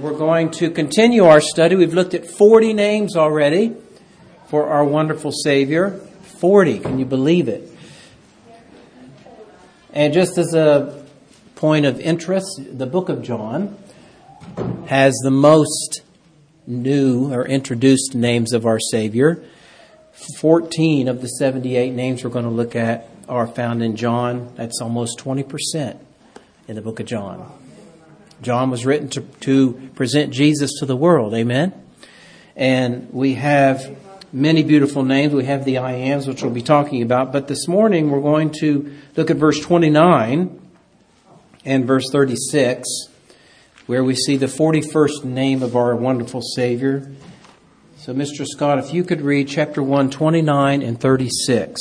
we're going to continue our study. We've looked at 40 names already for our wonderful Savior. 40, can you believe it? And just as a point of interest, the book of John has the most new or introduced names of our Savior. 14 of the 78 names we're going to look at are found in John. That's almost 20% in the book of John. John was written to present Jesus to the world. Amen. And we have many beautiful names. We have the I Ams, which we'll be talking about. But this morning we're going to look at verse 29 and verse 36, where we see the 41st name of our wonderful Savior. So, Mr. Scott, if you could read chapter 1, 29 and 36.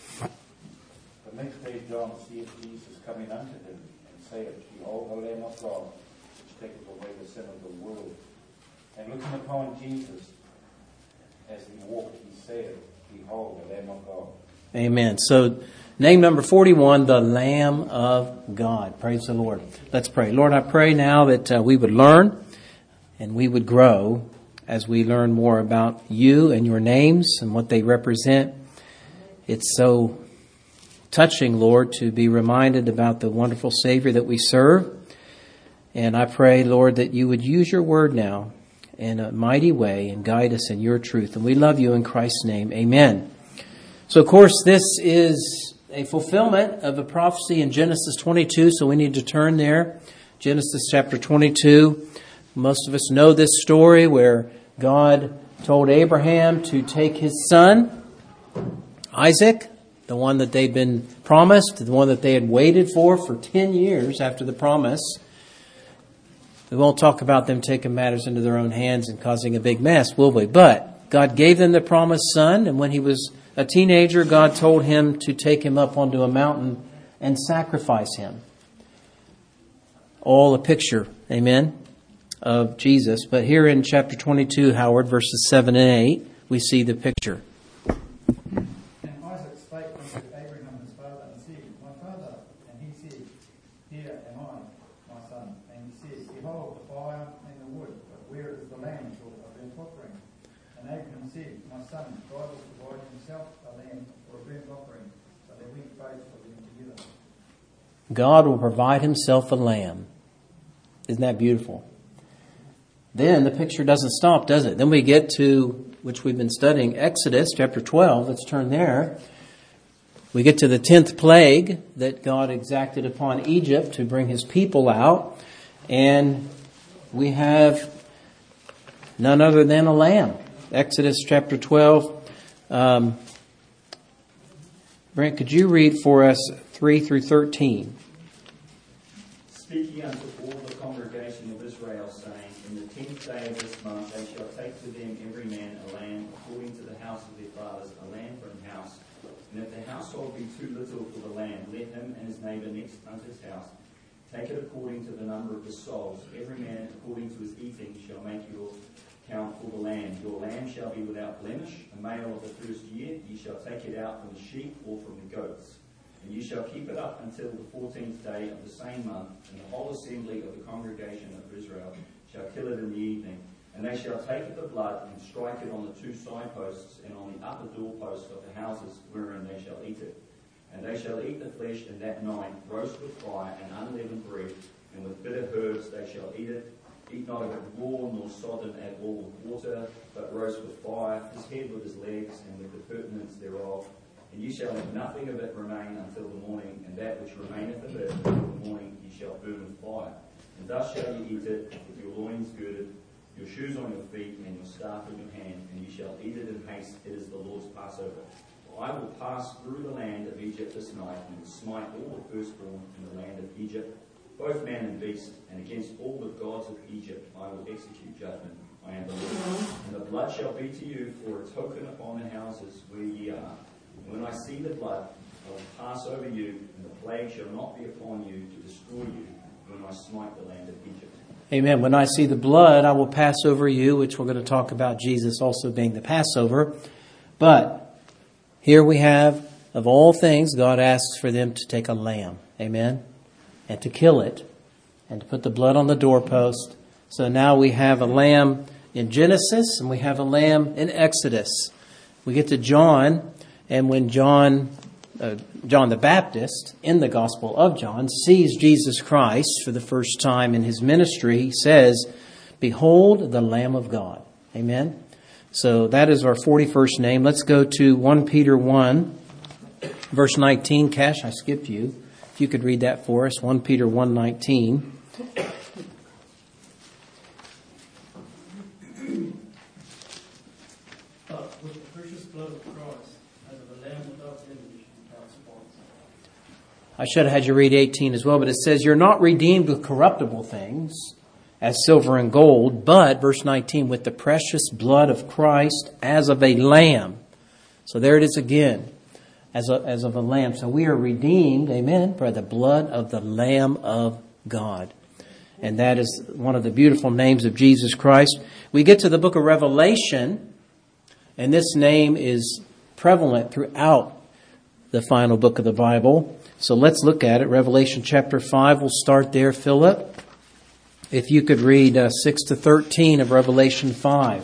The next day John seeth Jesus coming unto him, and saith, Behold the Lamb of God, which taketh away the sin of the world. And looking upon Jesus, as he walked, he said, Behold the Lamb of God. Amen. So, name number 41, the Lamb of God. Praise the Lord. Let's pray. Lord, I pray now that we would learn and we would grow as we learn more about you and your names and what they represent. It's so touching, Lord, to be reminded about the wonderful Savior that we serve. And I pray, Lord, that you would use your word now in a mighty way and guide us in your truth. And we love you in Christ's name. Amen. So, of course, this is a fulfillment of a prophecy in Genesis 22, so we need to turn there. Genesis chapter 22. Most of us know this story where God told Abraham to take his son, Isaac, the one that they'd been promised, the one that they had waited for 10 years after the promise. We won't talk about them taking matters into their own hands and causing a big mess, will we? But God gave them the promised son, and when he was a teenager, God told him to take him up onto a mountain and sacrifice him. All a picture, amen, of Jesus. But here in chapter 22, Howard, verses 7 and 8, we see the picture. And Isaac spake unto Abraham his father, and said, My father. And he said, Here am I, my son. And he said, Behold the fire and the wood, but where is the lamb for a burnt offering? And Abraham said, My son, God will provide himself a lamb for a burnt offering, so that we both of them together. God will provide himself a lamb. Isn't that beautiful? Then the picture doesn't stop, does it? Then we get to, which we've been studying, Exodus chapter 12. Let's turn there. We get to the 10th plague that God exacted upon Egypt to bring his people out. And we have none other than a lamb. Exodus chapter 12. Brent, could you read for us 3 through 13? Speak ye unto all the congregation of Israel, saying, In the 10th day of this month they shall take to them every man a lamb according to the house of their fathers, a lamb for an house. And if the household be too little for the lamb, let him and his neighbour next unto his house take it according to the number of the souls. Every man according to his eating shall make your count for the lamb. Your lamb shall be without blemish, a male of the first year. Ye shall take it out from the sheep or from the goats. And you shall keep it up until the 14th day of the same month, and the whole assembly of the congregation of Israel shall kill it in the evening. And they shall take the blood and strike it on the two side posts and on the upper doorposts of the houses wherein they shall eat it. And they shall eat the flesh in that night, roast with fire and unleavened bread, and with bitter herbs they shall eat it. Eat not of it raw nor sodden at all with water, but roast with fire, his head with his legs, and with the purtenance thereof. And ye shall let nothing of it remain until the morning, and that which remaineth of it until the morning ye shall burn with fire. And thus shall ye eat it, with your loins girded, your shoes on your feet, and your staff in your hand, and ye shall eat it in haste. It is the Lord's Passover. For I will pass through the land of Egypt this night, and will smite all the firstborn in the land of Egypt, both man and beast, and against all the gods of Egypt I will execute judgment. I am the Lord. And the blood shall be to you for a token upon the houses where ye are. And when I see the blood, I will pass over you, and the plague shall not be upon you to destroy you when I smite the land of Egypt. Amen. When I see the blood, I will pass over you, which we're going to talk about Jesus also being the Passover. But here we have, of all things, God asks for them to take a lamb. Amen. And to kill it. And to put the blood on the doorpost So now we have a lamb in Genesis and we have a lamb in Exodus. We get to John, and when John the Baptist, in the Gospel of John, sees Jesus Christ for the first time in his ministry, he says, "Behold the Lamb of God." Amen? So that is our 41st name. Let's go to 1 Peter 1, verse 19. Cash, I skipped you. If you could read that for us, 1 Peter 1:19. With the precious blood of Christ, as of a lamb without blemish and without spot. I should have had you read 18 as well, but it says, "You're not redeemed with corruptible things, as silver and gold, but," verse 19, "with the precious blood of Christ as of a lamb." So there it is again, as of a lamb. So we are redeemed, amen, by the blood of the Lamb of God. And that is one of the beautiful names of Jesus Christ. We get to the book of Revelation, and this name is prevalent throughout the final book of the Bible. So let's look at it. Revelation chapter 5, we'll start there, Philip. If you could read 6 to 13 of Revelation 5.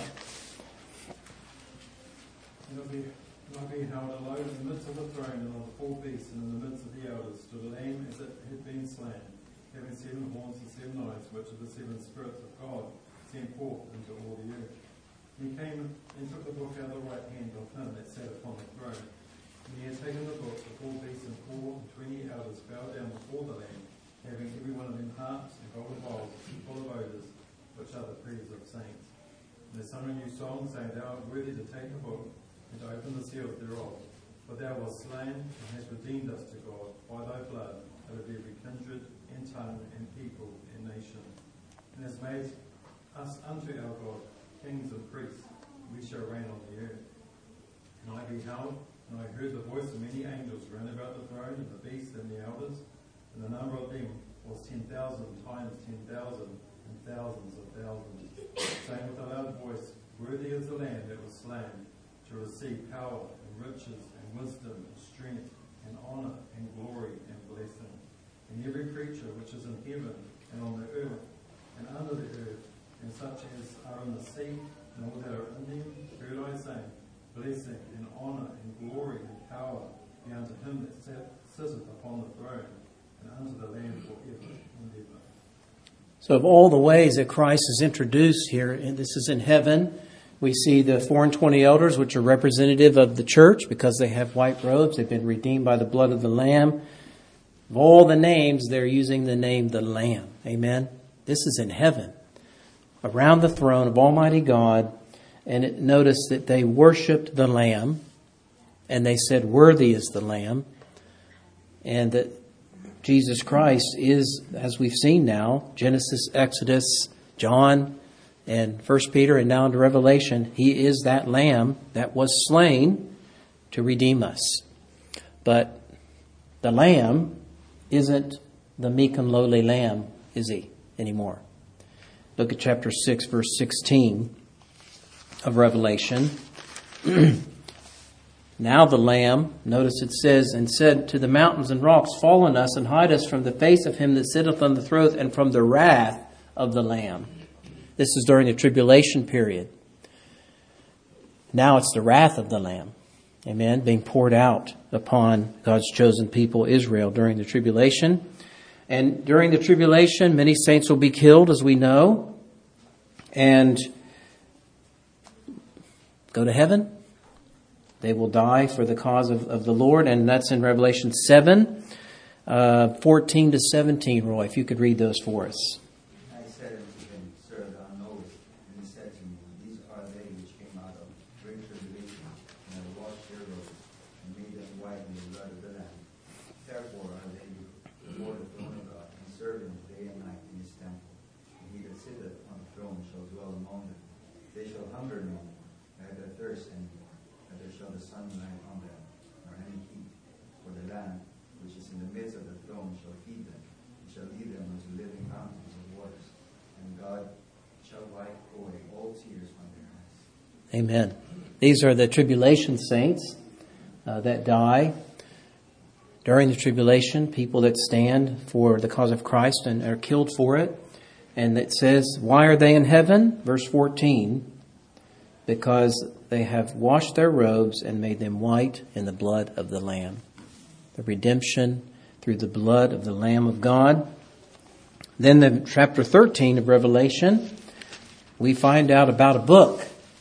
And I beheld alone in the midst of the throne and of the four beasts and in the midst of the elders stood a lamb as it had been slain, having 7 horns and 7 eyes, which are the 7 spirits of God, sent forth into all the earth. He came and took the book out of the right hand of him that sat upon the throne. And he had taken the book, the 4 beasts and 24 elders bowed down before the Lamb, having every one of them harps and golden bowls full of odours, which are the prayers of saints. And they sung a new song, saying, "Thou art worthy to take the book and to open the seals thereof. For thou wast slain and hast redeemed us to God by thy blood out of every kindred and tongue and people and nation. And hast made us unto our God kings and priests, we shall reign on the earth." And I beheld, and I heard the voice of many angels round about the throne, and the beast and the elders, and the number of them was 10,000 times 10,000, and thousands of thousands, saying with a loud voice, "Worthy is the Lamb that was slain, to receive power and riches and wisdom and strength and honour and glory and blessing." And every creature which is in heaven and on the earth and under the earth, and such as are in the sea, and all that are in them, heard I say, "Blessing and honour and glory and power be unto him that sitteth upon the throne, and unto the Lamb forever and ever." So of all the ways that Christ is introduced here, and this is in heaven, we see the 4 and 20 elders, which are representative of the church because they have white robes. They've been redeemed by the blood of the Lamb. Of all the names, they're using the name the Lamb. Amen? This is in heaven, around the throne of Almighty God. And notice that they worshipped the Lamb, and they said, "Worthy is the Lamb." And that Jesus Christ is, as we've seen now, Genesis, Exodus, John, and 1 Peter, and now into Revelation, He is that Lamb that was slain to redeem us. But the Lamb isn't the meek and lowly Lamb, is He, anymore? Look at chapter 6, verse 16 of Revelation. Now the Lamb, notice it says, "and said to the mountains and rocks, Fall on us and hide us from the face of him that sitteth on the throne and from the wrath of the Lamb." This is during the tribulation period. Now it's the wrath of the Lamb, amen, being poured out upon God's chosen people, Israel, during the tribulation. And during the tribulation, many saints will be killed, as we know, and go to heaven. They will die for the cause of the Lord, and that's in Revelation 7, 14 to 17. Roy, if you could read those for us. I said unto him, Sir, thou knowest. And he said to me, These are they which came out of great tribulation, and have washed their robes, and made them white in the blood of the Lamb. Therefore are they before the throne of God, and serve him day and night in his temple. And he that sitteth on the throne shall dwell among them. They shall hunger no more, neither thirst any more. Neither shall the sun light on them, nor any heat. For the Lamb, which is in the midst of the throne, shall feed them, and shall lead them unto living fountains of waters. And God shall wipe away all tears from their eyes. Amen. These are the tribulation saints that die during the tribulation, people that stand for the cause of Christ and are killed for it. And it says, why are they in heaven? Verse 14, because they have washed their robes and made them white in the blood of the Lamb. The redemption through the blood of the Lamb of God. Then in chapter 13 of Revelation, we find out about a book.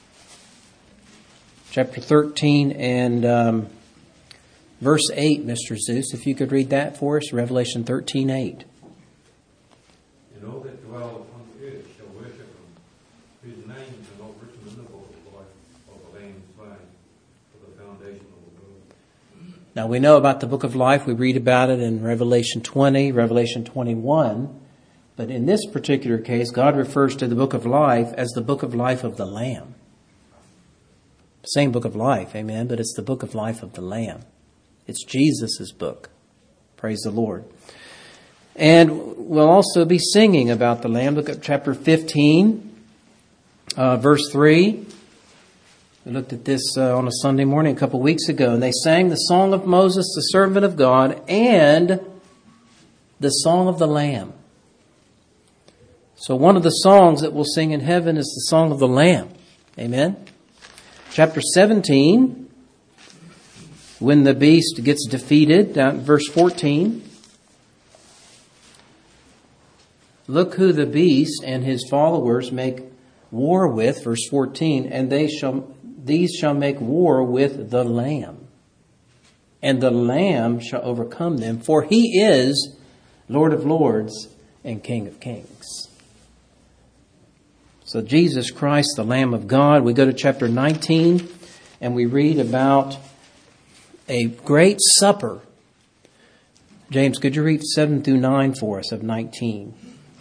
Chapter 13 and verse 8, Mr. Zeus, if you could read that for us, Revelation 13:8. And all that dwell upon the earth shall worship him, whose names are not written in the book of life of the Lamb slain for the foundation of the world. Now we know about the book of life. We read about it in Revelation 20, Revelation 21. But in this particular case, God refers to the book of life as the book of life of the Lamb. Same book of life, amen, but it's the book of life of the Lamb. It's Jesus' book. Praise the Lord. And we'll also be singing about the Lamb. Look at chapter 15, verse 3. We looked at this on a Sunday morning a couple of weeks ago, and they sang the song of Moses, the servant of God, and the song of the Lamb. So one of the songs that we'll sing in heaven is the song of the Lamb. Amen. Chapter 17, when the beast gets defeated, down in verse 14. Look who the beast and his followers make war with, verse 14, and these shall make war with the Lamb. And the Lamb shall overcome them, for he is Lord of lords and King of kings. So Jesus Christ, the Lamb of God. We go to chapter 19 and we read about a great supper. James, could you read 7 through 9 for us of 19?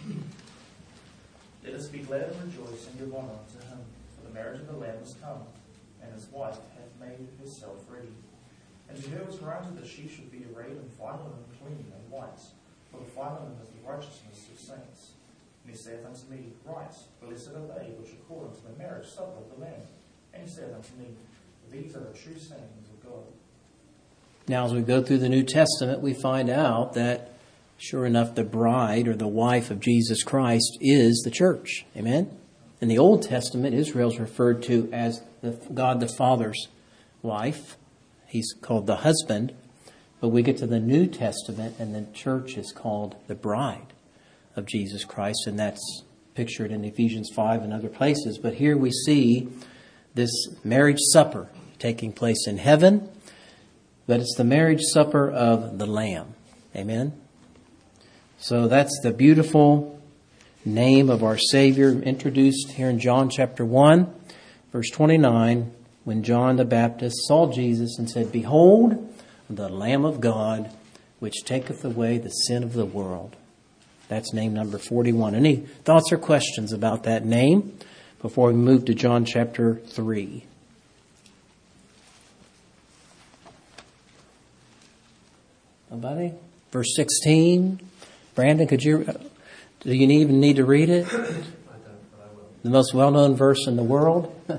Let us be glad and rejoice and give honor unto him, for the marriage of the Lamb is come, and his wife hath made herself ready. And to her was granted that she should be arrayed in fine linen, clean and white, for the fine linen is the righteousness of saints. And he saith unto me, Write, blessed are they which are called unto the marriage supper of the Lamb. And he said unto me, These are the true sayings of God. Now, as we go through the New Testament, we find out that, sure enough, the bride or the wife of Jesus Christ is the church. Amen? In the Old Testament, Israel is referred to as God the Father's wife. He's called the husband. But we get to the New Testament, and the church is called the bride of Jesus Christ, and that's pictured in Ephesians 5 and other places. But here we see this marriage supper taking place in heaven, but it's the marriage supper of the Lamb. Amen? So that's the beautiful name of our Savior introduced here in John chapter 1, verse 29, when John the Baptist saw Jesus and said, Behold, the Lamb of God, which taketh away the sin of the world. That's name number 41. Any thoughts or questions about that name before we move to John chapter 3? Nobody? Verse 16. Brandon, do you even need to read it? I don't, but I will. The most well-known verse in the world. For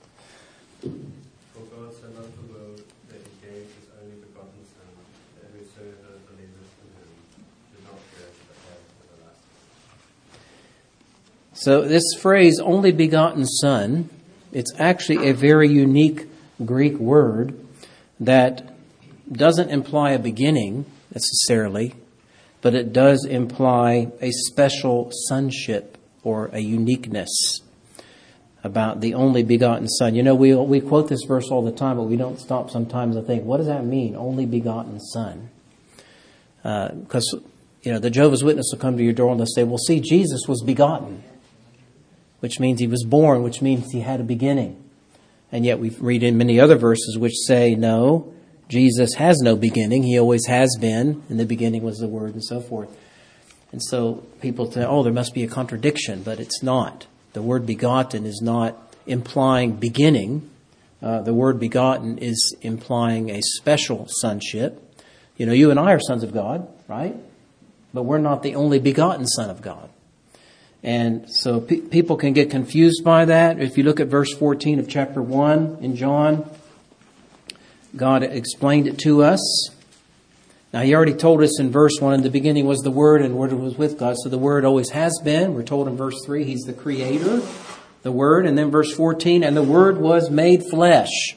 God so loved the world that he gave his only begotten Son, that whosoever believeth in him should not perish but have everlasting life. So this phrase, only begotten Son, it's actually a very unique Greek word that doesn't imply a beginning necessarily, but it does imply a special sonship or a uniqueness about the only begotten Son. You know, we quote this verse all the time, but we don't stop sometimes to think, what does that mean, only begotten Son? Because, the Jehovah's Witness will come to your door and they'll say, well, see, Jesus was begotten, which means he was born, which means he had a beginning. And yet we read in many other verses which say, no, Jesus has no beginning. He always has been. In the beginning was the Word and so forth. And so people say, there must be a contradiction, but it's not. The word begotten is not implying beginning. The word begotten is implying a special sonship. You and I are sons of God, right? But we're not the only begotten Son of God. And so people can get confused by that. If you look at verse 14 of chapter 1 in John, God explained it to us. Now, he already told us in verse 1, in the beginning was the Word, and the Word was with God. So the Word always has been. We're told in verse 3, He's the Creator, the Word. And then verse 14, and the Word was made flesh.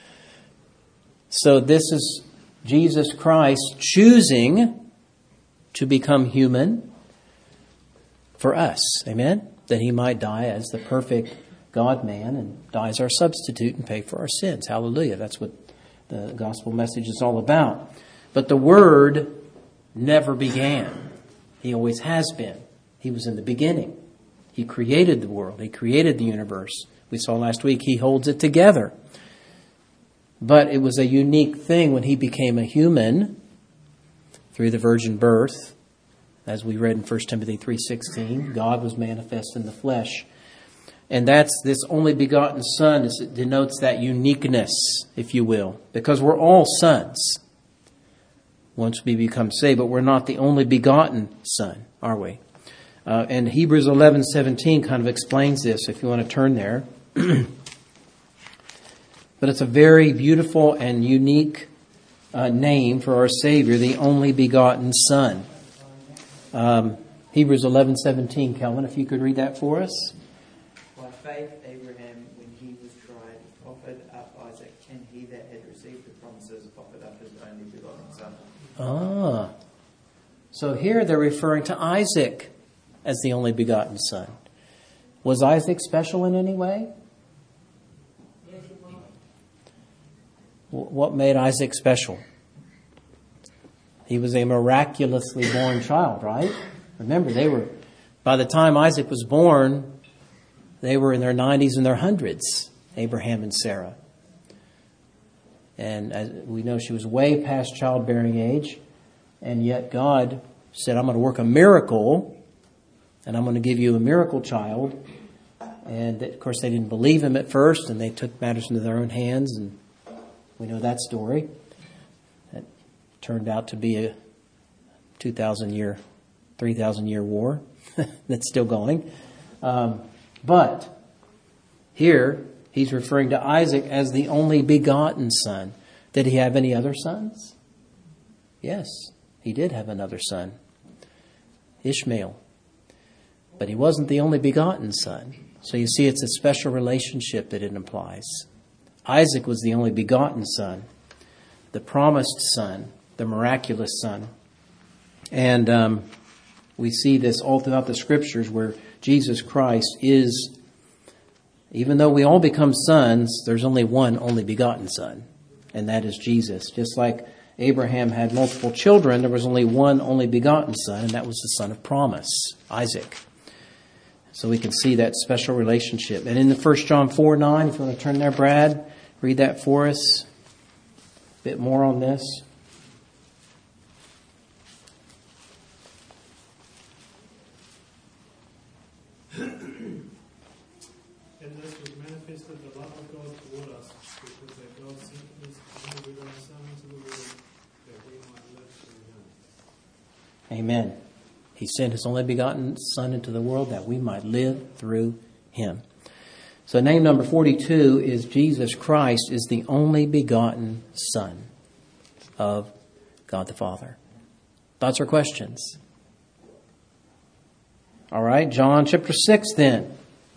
So this is Jesus Christ choosing to become human for us. Amen? That He might die as the perfect God-man and die as our substitute and pay for our sins. Hallelujah. That's what the gospel message is all about. But the Word never began. He always has been. He was in the beginning. He created the world. He created the universe. We saw last week He holds it together. But it was a unique thing when He became a human through the virgin birth. As we read in 1 Timothy 3:16, God was manifest in the flesh. And that's this only begotten Son. It denotes that uniqueness, if you will. Because we're all sons once we become saved, but we're not the only begotten Son, are we? And Hebrews 11:17 kind of explains this, if you want to turn there. But it's a very beautiful and unique name for our Savior, the only begotten Son. Hebrews 11:17, Kelvin, if you could read that for us. By faith, Abraham, when he was tried, offered up Isaac, and he that had received the promises offered up his only begotten son. So here they're referring to Isaac as the only begotten son. Was Isaac special in any way? What made Isaac special? He was a miraculously born child, right? Remember, by the time Isaac was born, they were in their 90s and their 100s, Abraham and Sarah. And as we know, she was way past childbearing age. And yet God said, I'm going to work a miracle, and I'm going to give you a miracle child. And of course, they didn't believe Him at first, and they took matters into their own hands. And we know that story. That turned out to be a 3,000 year war that's still going. But here, He's referring to Isaac as the only begotten son. Did he have any other sons? Yes, he did have another son, Ishmael. But he wasn't the only begotten son. So you see, it's a special relationship that it implies. Isaac was the only begotten son, the promised son, the miraculous son. And we see this all throughout the Scriptures where Jesus Christ is, even though we all become sons, there's only one only begotten son, and that is Jesus. Just like Abraham had multiple children, there was only one only begotten son, and that was the son of promise, Isaac. So we can see that special relationship. And in the 1 John 4:9, if you want to turn there, Brad, read that for us. A bit more on this. And this was manifested the love of God toward us, because that God sent His only begotten Son into the world, that we might live through Him. Amen. He sent His only begotten Son into the world that we might live through Him. So name number 42 is Jesus Christ is the only begotten Son of God the Father. Thoughts or questions? All right, John chapter 6 then.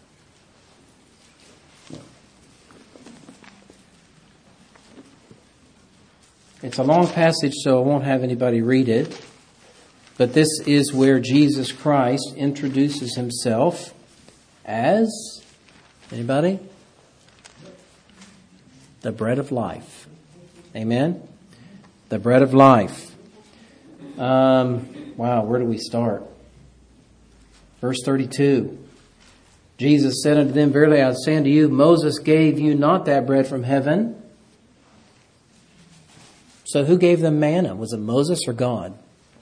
It's a long passage, so I won't have anybody read it. But this is where Jesus Christ introduces Himself as, anybody? The bread of life. Amen? The bread of life. Wow, where do we start? Verse 32. Jesus said unto them, Verily I say unto you, Moses gave you not that bread from heaven. So who gave them manna? Was it Moses or God?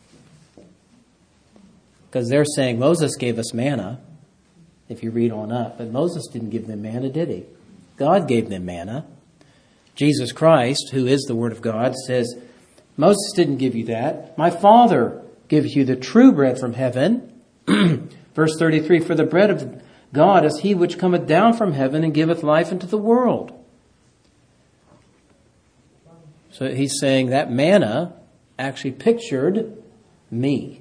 Because they're saying Moses gave us manna, if you read on up. But Moses didn't give them manna, did he? God gave them manna. Jesus Christ, who is the Word of God, says, Moses didn't give you that. My Father gives you the true bread from heaven. Verse 33, For the bread of God is He which cometh down from heaven and giveth life unto the world. So He's saying that manna actually pictured me.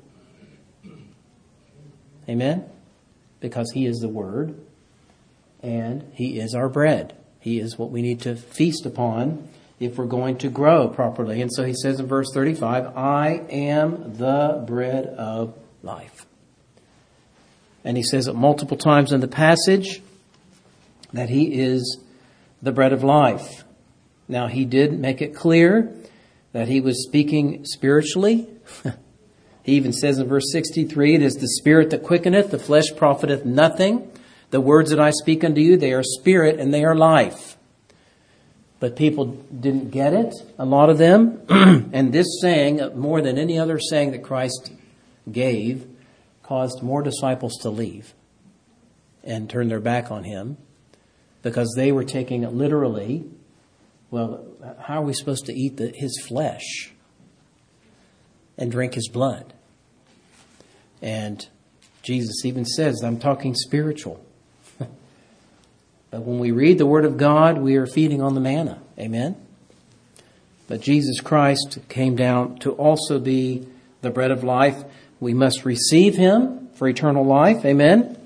Amen? Because He is the Word and He is our bread. He is what we need to feast upon if we're going to grow properly. And so He says in verse 35, I am the bread of life. And He says it multiple times in the passage that He is the bread of life. Now, He did make it clear that He was speaking spiritually. He even says in verse 63, it is the Spirit that quickeneth, the flesh profiteth nothing. The words that I speak unto you, they are spirit and they are life. But people didn't get it, a lot of them. And this saying, more than any other saying that Christ gave, caused more disciples to leave and turn their back on Him because they were taking it literally. Well, how are we supposed to eat His flesh and drink His blood? And Jesus even says, I'm talking spiritual. But when we read the Word of God, we are feeding on the manna. Amen? But Jesus Christ came down to also be the bread of life. We must receive Him for eternal life. Amen?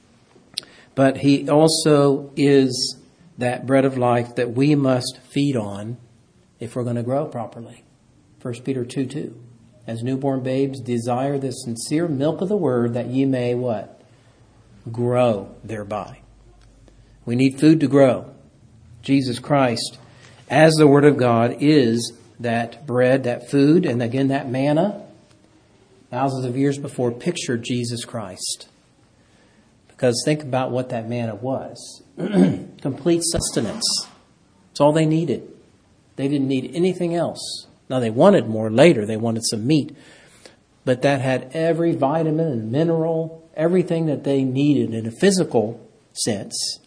But He also is that bread of life that we must feed on if we're going to grow properly. 1 Peter 2:2. As newborn babes, desire the sincere milk of the Word that ye may what? Grow thereby. We need food to grow. Jesus Christ, as the Word of God, is that bread, that food, and again that manna, thousands of years before, pictured Jesus Christ. Because think about what that manna was. Complete sustenance. It's all they needed. They didn't need anything else. Now they wanted more later. They wanted some meat. But that had every vitamin and mineral, everything that they needed in a physical sense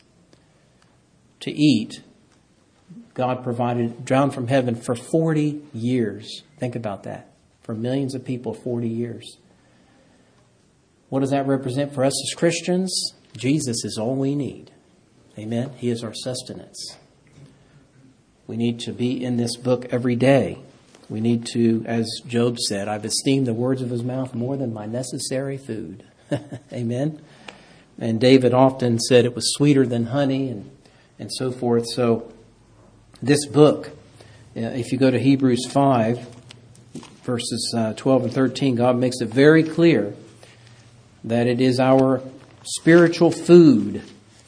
to eat. God provided down from heaven for 40 years. Think about that. For millions of people, 40 years. What does that represent for us as Christians? Jesus is all we need. Amen? He is our sustenance. We need to be in this book every day. We need to, as Job said, I've esteemed the words of His mouth more than my necessary food. Amen? And David often said it was sweeter than honey and so forth. So this book, if you go to Hebrews 5, verses 12 and 13, God makes it very clear that it is our spiritual food.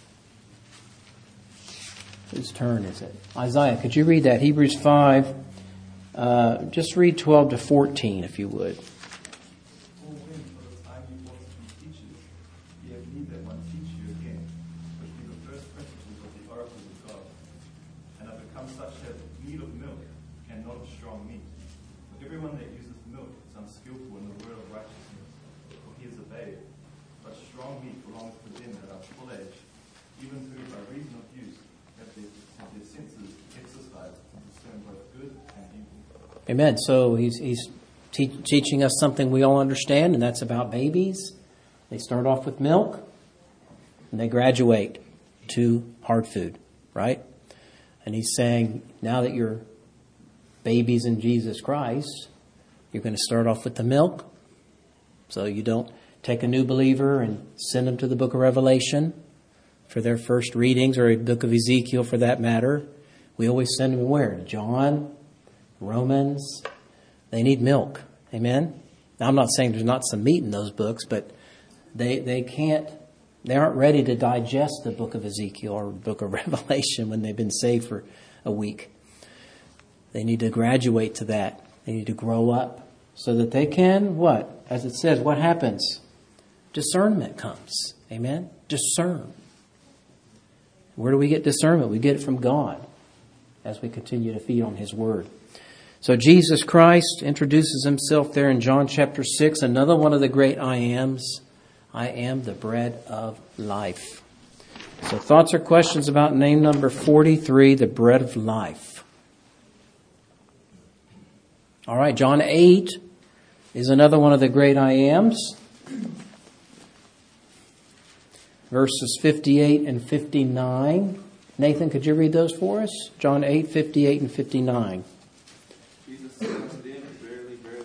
Whose turn is it? Isaiah, could you read that? Hebrews 5, just read 12 to 14 if you would. Amen. So he's teaching us something we all understand, and that's about babies. They start off with milk, and they graduate to hard food, right? And he's saying, now that you're babies in Jesus Christ, you're going to start off with the milk. So you don't take a new believer and send them to the book of Revelation for their first readings, or a book of Ezekiel for that matter. We always send them where? John, Romans. They need milk. Amen? Now, I'm not saying there's not some meat in those books, but they aren't ready to digest the book of Ezekiel or the book of Revelation when they've been saved for a week. They need to graduate to that. They need to grow up so that they can, what? As it says, what happens? Discernment comes. Amen? Discern. Where do we get discernment? We get it from God as we continue to feed on His Word. So Jesus Christ introduces Himself there in John chapter 6, another one of the great I ams. I am the bread of life. So thoughts or questions about name number 43, the bread of life? All right, John 8 is another one of the great I ams. Verses 58 and 59. Nathan, could you read those for us? John 8, 58 and 59. Jesus said unto them, Verily, verily,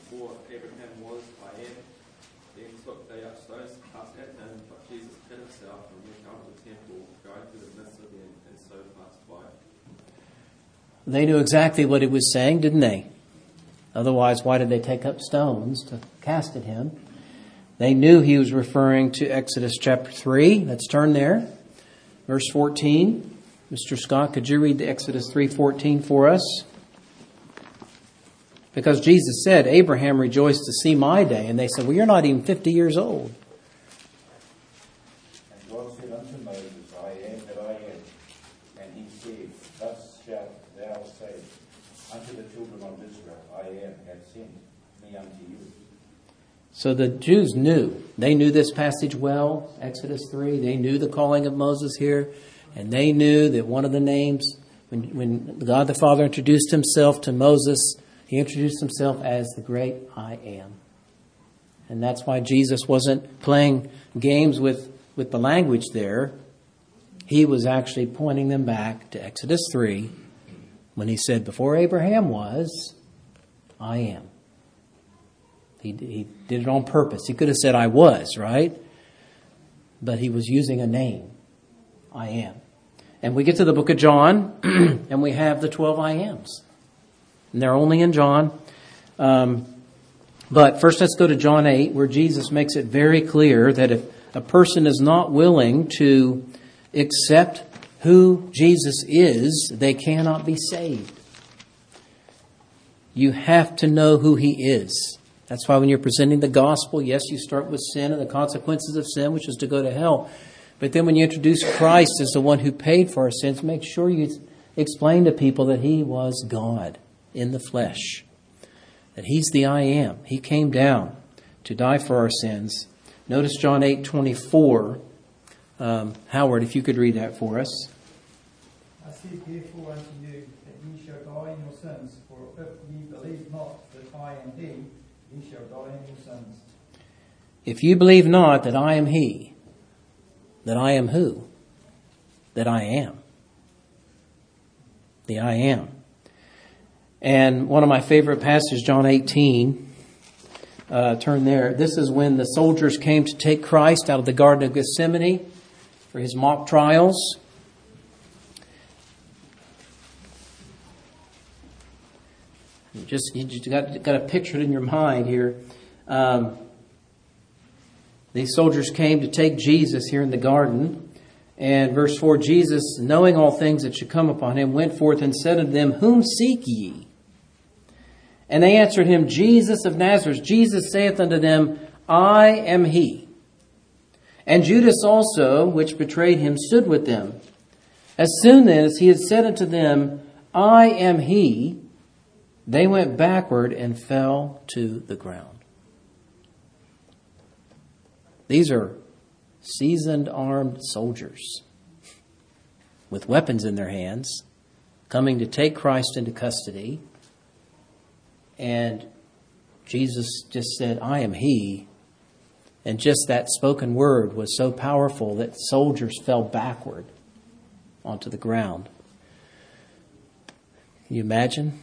before Abraham was, I am. Then took they up stones to cast at him, but Jesus hid himself and went out of the temple, going through the midst of them, and so passed by. They knew exactly what he was saying, didn't they? Otherwise, why did they take up stones to cast at him? They knew he was referring to Exodus chapter 3. Let's turn there. Verse 14. Mr. Scott, could you read the Exodus 3:14 for us? Because Jesus said, Abraham rejoiced to see my day. And they said, well, you're not even 50 years old. And God said unto Moses, I am that I am. And he said, thus shalt thou say unto the children of Israel, I am, hath sent me unto you. So the Jews knew. They knew this passage well, Exodus 3. They knew the calling of Moses here. And they knew that one of the names, when God the Father introduced himself to Moses, he introduced himself as the great I am. And that's why Jesus wasn't playing games with the language there. He was actually pointing them back to Exodus 3 when he said, before Abraham was, I am. He did it on purpose. He could have said, I was, right? But he was using a name. I am. And we get to the book of John, and we have the 12 I ams. And they're only in John. But first let's go to John 8, where Jesus makes it very clear that if a person is not willing to accept who Jesus is, they cannot be saved. You have to know who he is. That's why when you're presenting the gospel, yes, you start with sin and the consequences of sin, which is to go to hell. But then when you introduce Christ as the one who paid for our sins, make sure you explain to people that he was God in the flesh. That he's the I am. He came down to die for our sins. Notice John 8:24. Howard, if you could read that for us. I say therefore unto you that ye shall die in your sins, for if ye believe not that I am he, ye shall die in your sins. If you believe not that I am he, that I am who? That I am. The I am. And one of my favorite passages, John 18, turn there. This is when the soldiers came to take Christ out of the Garden of Gethsemane for his mock trials. You just got to picture it in your mind here. These soldiers came to take Jesus here in the garden. And verse 4, Jesus, knowing all things that should come upon him, went forth and said unto them, Whom seek ye? And they answered him, Jesus of Nazareth. Jesus saith unto them, I am he. And Judas also, which betrayed him, stood with them. As soon as he had said unto them, I am he, they went backward and fell to the ground. These are seasoned, armed soldiers with weapons in their hands, coming to take Christ into custody. And Jesus just said, I am he. And just that spoken word was so powerful that soldiers fell backward onto the ground. Can you imagine?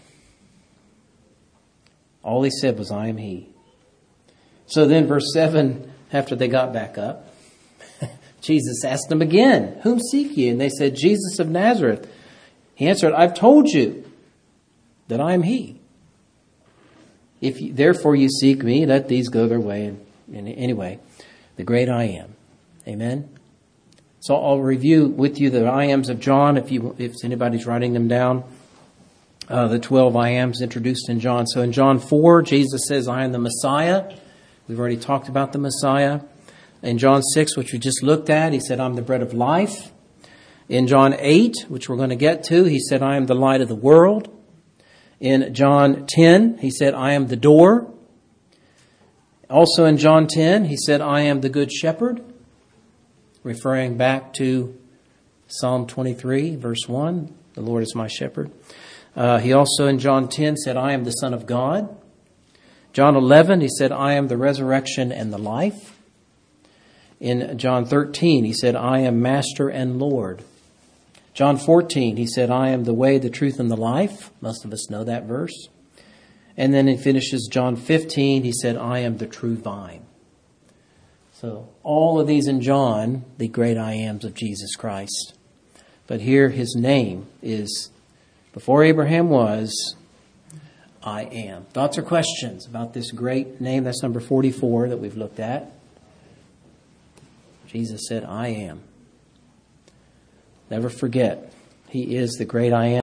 All he said was, I am he. So then verse 7, after they got back up, Jesus asked them again, Whom seek ye? And they said, Jesus of Nazareth. He answered, I've told you that I am he. Therefore you seek me, let these go their way. And anyway, the great I am. Amen. So I'll review with you the I ams of John, if anybody's writing them down. The 12 I ams introduced in John. So in John 4, Jesus says, I am the Messiah. We've already talked about the Messiah. In John 6, which we just looked at, he said, I'm the bread of life. In John 8, which we're going to get to, he said, I am the light of the world. In John 10, he said, I am the door. Also in John 10, he said, I am the good shepherd, referring back to Psalm 23, verse 1, the Lord is my shepherd. He also in John 10 said, I am the Son of God. John 11, he said, I am the resurrection and the life. In John 13, he said, I am Master and Lord. John 14, he said, I am the way, the truth, and the life. Most of us know that verse. And then he finishes John 15. He said, I am the true vine. So all of these in John, the great I ams of Jesus Christ. But here his name is, before Abraham was, I am. Thoughts or questions about this great name? That's number 44 that we've looked at. Jesus said, I am. Never forget, he is the great I am.